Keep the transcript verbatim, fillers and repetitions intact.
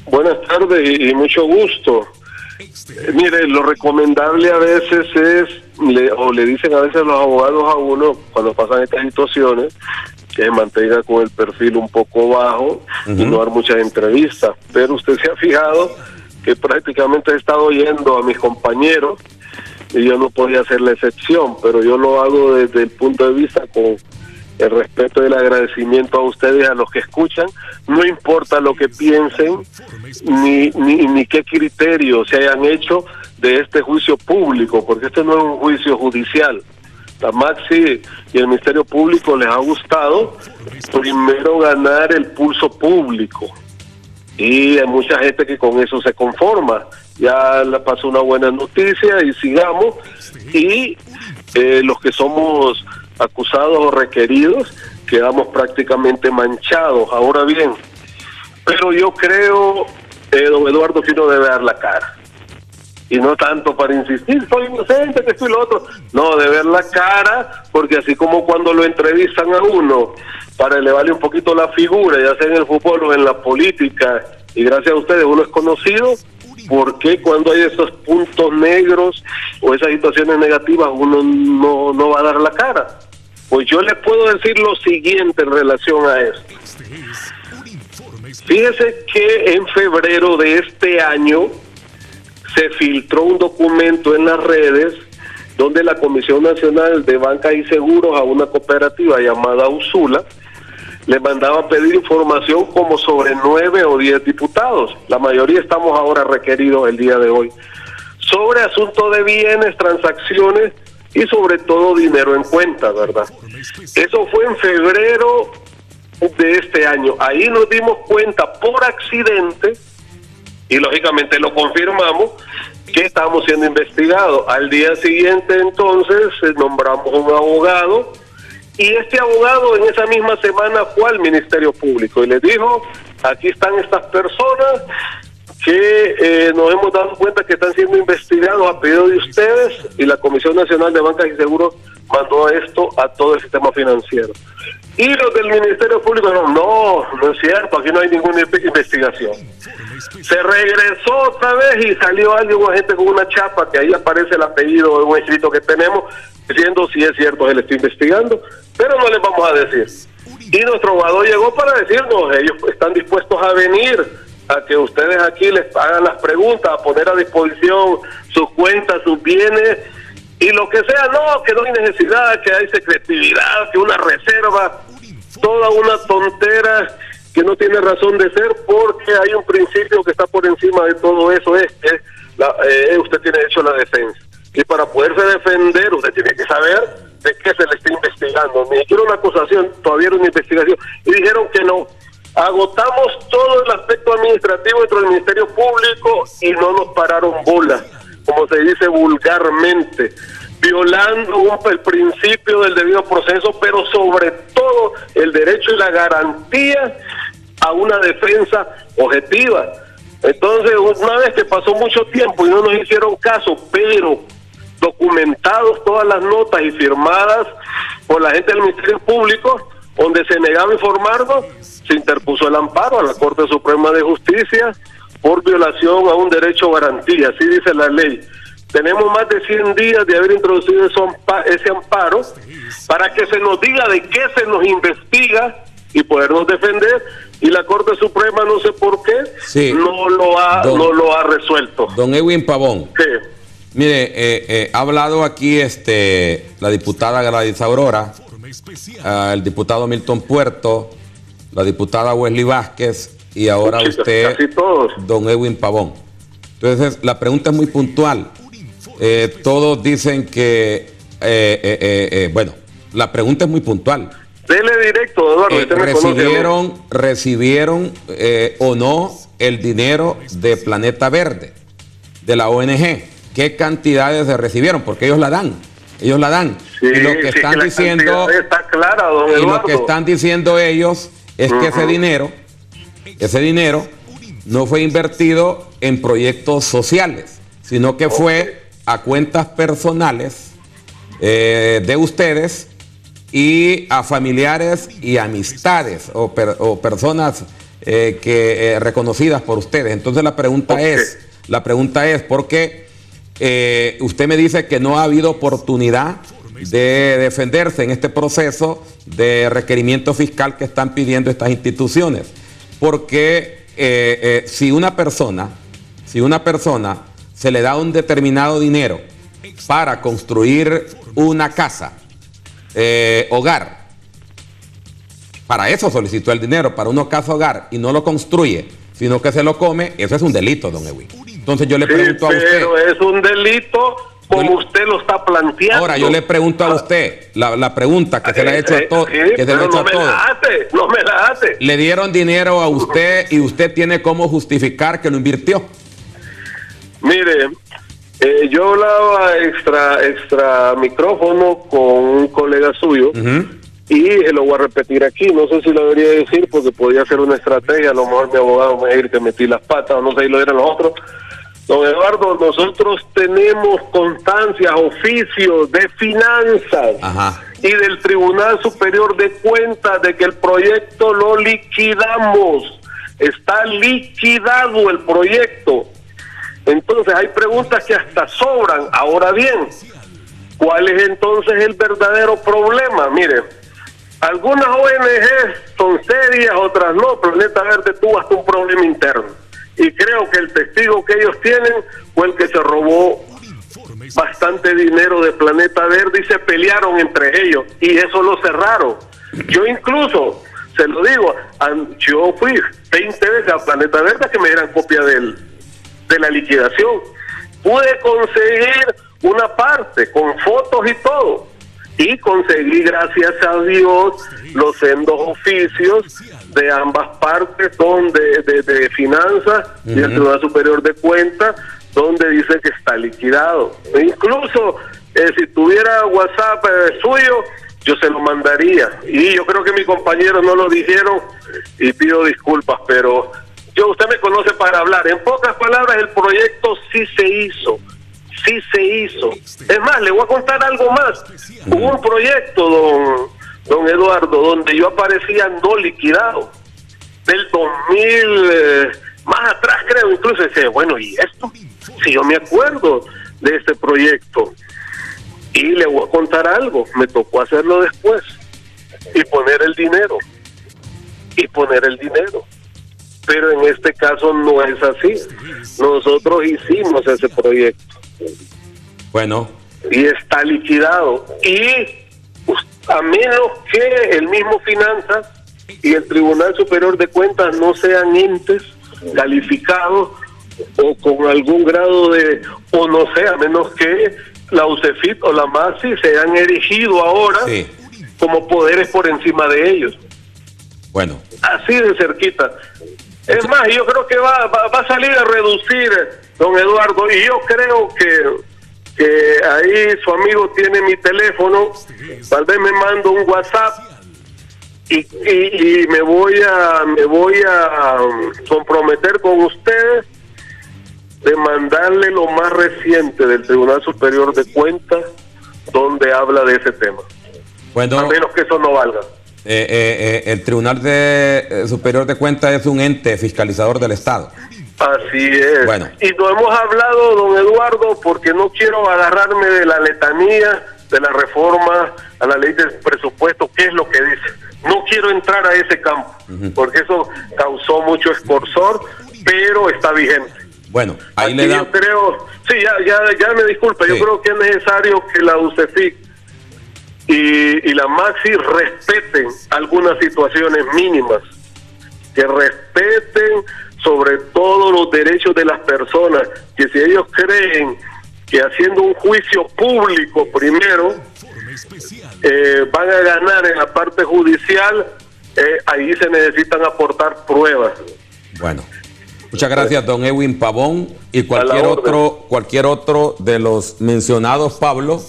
Buenas tardes y, y mucho gusto. Eh, mire, lo recomendable a veces es, le, o le dicen a veces los abogados a uno, cuando pasan estas situaciones, que se mantenga con el perfil un poco bajo uh-huh. y no dar muchas entrevistas. Pero usted se ha fijado que prácticamente he estado oyendo a mis compañeros y yo no podía hacer la excepción, pero yo lo hago desde el punto de vista con el respeto y el agradecimiento a ustedes, a los que escuchan, no importa lo que piensen, ni, ni, ni qué criterios se hayan hecho de este juicio público, porque este no es un juicio judicial. La Maxi y el Ministerio Público les ha gustado primero ganar el pulso público, y hay mucha gente que con eso se conforma. Ya le pasó una buena noticia y sigamos, y eh, los que somos acusados o requeridos quedamos prácticamente manchados. Ahora bien, pero yo creo, eh, don Eduardo, que uno debe dar la cara, y no tanto para insistir, soy inocente, que estoy lo otro, no, de ver la cara, porque así como cuando lo entrevistan a uno para elevarle un poquito la figura, ya sea en el fútbol o en la política, y gracias a ustedes uno es conocido, ¿por qué cuando hay esos puntos negros o esas situaciones negativas uno no, no va a dar la cara? Pues yo le puedo decir lo siguiente en relación a esto. Fíjese que en febrero de este año se filtró un documento en las redes donde la Comisión Nacional de Bancas y Seguros a una cooperativa llamada Usula le mandaba a pedir información como sobre nueve o diez diputados. La mayoría estamos ahora requeridos el día de hoy, sobre asuntos de bienes, transacciones y sobre todo dinero en cuenta, ¿verdad? Eso fue en febrero de este año. Ahí nos dimos cuenta por accidente, y lógicamente lo confirmamos, que estábamos siendo investigados. Al día siguiente entonces nombramos un abogado, y este abogado en esa misma semana fue al Ministerio Público y les dijo: aquí están estas personas que eh, nos hemos dado cuenta que están siendo investigados a pedido de ustedes, y la Comisión Nacional de Bancas y Seguros mandó esto a todo el sistema financiero. Y los del Ministerio Público dijeron: no, no es cierto, aquí no hay ninguna investigación. Se regresó otra vez y salió alguien, un agente con una chapa, que ahí aparece el apellido de un escrito que tenemos, diciendo si es cierto, se le está investigando, pero no les vamos a decir. Y nuestro abogado llegó para decirnos: ellos están dispuestos a venir, a que ustedes aquí les hagan las preguntas, a poner a disposición sus cuentas, sus bienes, y lo que sea. No, que no hay necesidad, que hay secretividad, que una reserva, toda una tontera que no tiene razón de ser, porque hay un principio que está por encima de todo eso, es que la, eh, usted tiene hecho la defensa, y para poderse defender usted tiene que saber de qué se le está investigando. Ni siquiera una acusación, todavía era una investigación, y dijeron que no. Agotamos todo el aspecto administrativo dentro del Ministerio Público y no nos pararon bola, como se dice vulgarmente, violando un, el principio del debido proceso, pero sobre todo el derecho y la garantía a una defensa objetiva. Entonces, una vez que pasó mucho tiempo y no nos hicieron caso, pero documentados todas las notas y firmadas por la gente del Ministerio Público, donde se negaba a informarnos, se interpuso el amparo a la Corte Suprema de Justicia por violación a un derecho garantía, así dice la ley. Tenemos más de cien días de haber introducido ese amparo para que se nos diga de qué se nos investiga y podernos defender, y la Corte Suprema, no sé por qué, sí. no lo ha don, no lo ha resuelto. Don Edwin Pavón. Sí. Mire, eh, eh, ha hablado aquí este la diputada Gladys Aurora, uh, el diputado Milton Puerto, la diputada Wesley Vázquez, y ahora sí, usted, casi todos. Don Edwin Pavón. Entonces, la pregunta es muy puntual. Eh, todos dicen que, eh, eh, eh, eh, bueno, la pregunta es muy puntual. Dele directo, Eduardo. Eh, ¿Recibieron, recibieron eh, o no el dinero de Planeta Verde, de la O N G? ¿Qué cantidades se recibieron? Porque ellos la dan, ellos la dan. Sí, y lo que sí, están que diciendo, está clara, don y Eduardo. lo que están diciendo ellos es uh-huh. que ese dinero, ese dinero no fue invertido en proyectos sociales, sino que okay. fue a cuentas personales eh, de ustedes y a familiares y amistades o, per, o personas eh, que eh, reconocidas por ustedes. Entonces la pregunta okay. es, la pregunta es, ¿por qué eh, usted me dice que no ha habido oportunidad de defenderse en este proceso de requerimiento fiscal que están pidiendo estas instituciones? Porque eh, eh, si una persona, si una persona se le da un determinado dinero para construir una casa, eh, hogar, para eso solicitó el dinero, para una casa hogar, y no lo construye, sino que se lo come, eso es un delito, don Edwin. Entonces yo le sí, pregunto a usted... pero es un delito como usted lo está planteando. Ahora, yo le pregunto a usted, la, la pregunta que eh, se le ha hecho eh, a todos, sí, que se le ha hecho no a me todos. La hace, no me la hace. Le dieron dinero a usted y usted tiene cómo justificar que lo invirtió. Mire, eh, yo hablaba extra, extra micrófono con un colega suyo, uh-huh. y eh, lo voy a repetir aquí, no sé si lo debería decir porque podría ser una estrategia, a lo mejor mi abogado me va a decir que metí las patas, o no sé si lo eran los otros. Don Eduardo, nosotros tenemos constancias, oficios de finanzas, ajá. y del Tribunal Superior de Cuentas de que el proyecto lo liquidamos, está liquidado el proyecto. Entonces hay preguntas que hasta sobran. Ahora bien, ¿cuál es entonces el verdadero problema? Mire, algunas O N G son serias, otras no. Planeta Verde tuvo hasta un problema interno. Y creo que el testigo que ellos tienen fue el que se robó bastante dinero de Planeta Verde y se pelearon entre ellos. Y eso lo cerraron. Yo incluso, se lo digo, yo fui veinte veces a Planeta Verde a que me dieran copia del... de la liquidación. Pude conseguir una parte con fotos y todo, y conseguí, gracias a Dios, los sendos oficios de ambas partes, donde de, de finanzas, uh-huh. y el Tribunal Superior de Cuentas, donde dice que está liquidado. E incluso eh, si tuviera WhatsApp eh, suyo, yo se lo mandaría, y yo creo que mis compañeros no lo dijeron, y pido disculpas, pero yo, usted me conoce para hablar. En pocas palabras, el proyecto sí se hizo, sí se hizo. Es más, le voy a contar algo más. Hubo un proyecto, don, don Eduardo, donde yo aparecía no liquidado, del dos mil, eh, más atrás creo, incluso decía, bueno, ¿y esto? Si yo me acuerdo de este proyecto. Y le voy a contar algo, me tocó hacerlo después, y poner el dinero, y poner el dinero. Pero en este caso no es así. Nosotros hicimos ese proyecto. Bueno. Y está liquidado. Y pues, a menos que el mismo Finanzas y el Tribunal Superior de Cuentas no sean entes calificados o con algún grado de, o no sé, a menos que la U C E F I T o la MAXI se han erigido ahora, sí, como poderes por encima de ellos. Bueno. Así de cerquita. Es más, yo creo que va, va, va a salir a reducir, don Eduardo, y yo creo que, que ahí su amigo tiene mi teléfono, tal vez me mando un WhatsApp y, y, y me voy a me voy a comprometer con ustedes de mandarle lo más reciente del Tribunal Superior de Cuentas donde habla de ese tema. Bueno, a menos que eso no valga. Eh, eh, eh, el Tribunal de, eh, Superior de Cuentas es un ente fiscalizador del Estado. Así es. Bueno. Y no hemos hablado, don Eduardo, porque no quiero agarrarme de la letanía de la reforma a la ley del presupuesto, qué es lo que dice. No quiero entrar a ese campo, uh-huh, porque eso causó mucho escorsor, pero está vigente. Bueno, ahí Aquí le da... yo creo, sí, ya, ya, ya me disculpa, sí, yo creo que es necesario que la U C E F I T Y, y la MAXI respeten algunas situaciones mínimas, que respeten sobre todo los derechos de las personas, que si ellos creen que haciendo un juicio público primero eh, van a ganar en la parte judicial, eh, ahí se necesitan aportar pruebas. Bueno, muchas gracias, don Edwin Pavón, y cualquier otro, cualquier otro de los mencionados, Pablo.